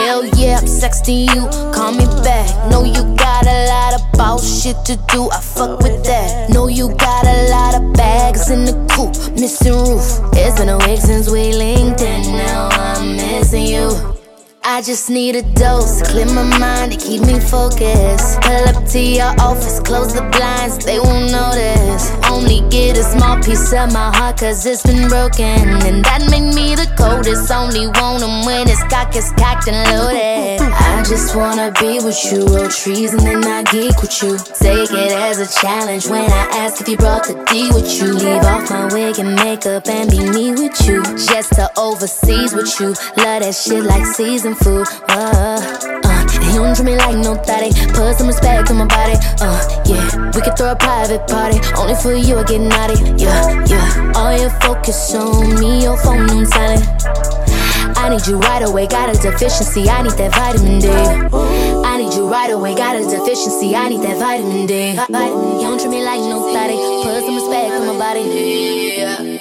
Hell yeah, I'm sexting you, call me back. Know you got a lot of boss shit to do, I fuck with that. Know you got a lot of bags in the coop, missing roof. It's been a week since we linked and now I'm missing you. I just need a dose to clear my mind and keep me focused. Pull up to your office, close the blinds, they won't notice. Only get a small piece of my heart cause it's been broken, and that made me the coldest. Only want them when it's cocked and loaded. I just wanna be with you, roll trees and then I geek with you. Take it as a challenge when I ask if you brought the D with you. Leave off my wig and makeup and be me with you. Just to overseas with you, love that shit like season food. You don't treat me like no thotty. Put some respect on my body. Yeah, we could throw a private party. Only for you I get naughty. Yeah. All your focus on me, your phone on silent. I need you right away, got a deficiency, I need that vitamin D. I need you right away, got a deficiency, I need that vitamin D. You don't treat me like no thotty. Put some respect on my body.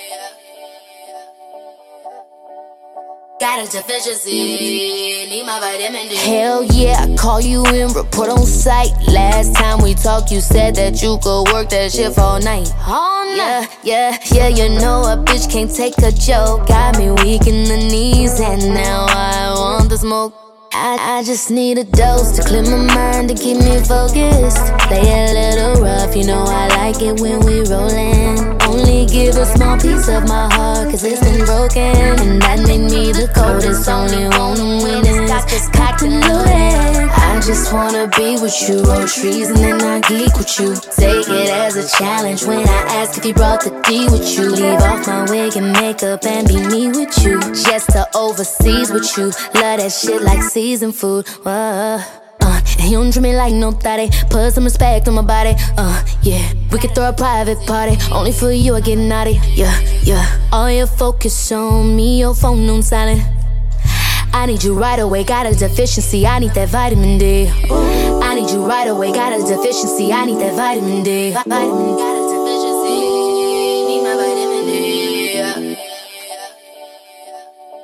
Got a deficiency, need my vitamin D. Hell yeah, I call you in, report on site. Last time we talked, you said that you could work that shift all night. All night. Yeah, you know a bitch can't take a joke. Got me weak in the knees and now I want the smoke. I just need a dose to clear my mind and keep me focused. Play a little rough, you know I like it when we rollin'. Only give a small piece of my heart cause it's been broken, and that made me the coldest. Only want them when it's cocked and loaded. I just wanna be with you, roll trees and then I geek with you. Take it as a challenge when I ask if you brought the D with you. Leave off my wig and makeup and be me with you. Just to overseas with you, love that shit like season food. You don't treat me like no thotty. Put some respect on my body. Yeah, we could throw a private party. Only for you I get naughty. Yeah. All your focus on me, your phone on silent. I need you right away, got a deficiency, I need that vitamin D. I need you right away, got a deficiency, I need that vitamin D. Got a deficiency, need my vitamin D.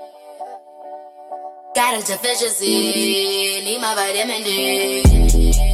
Got a deficiency, need my vitamin D.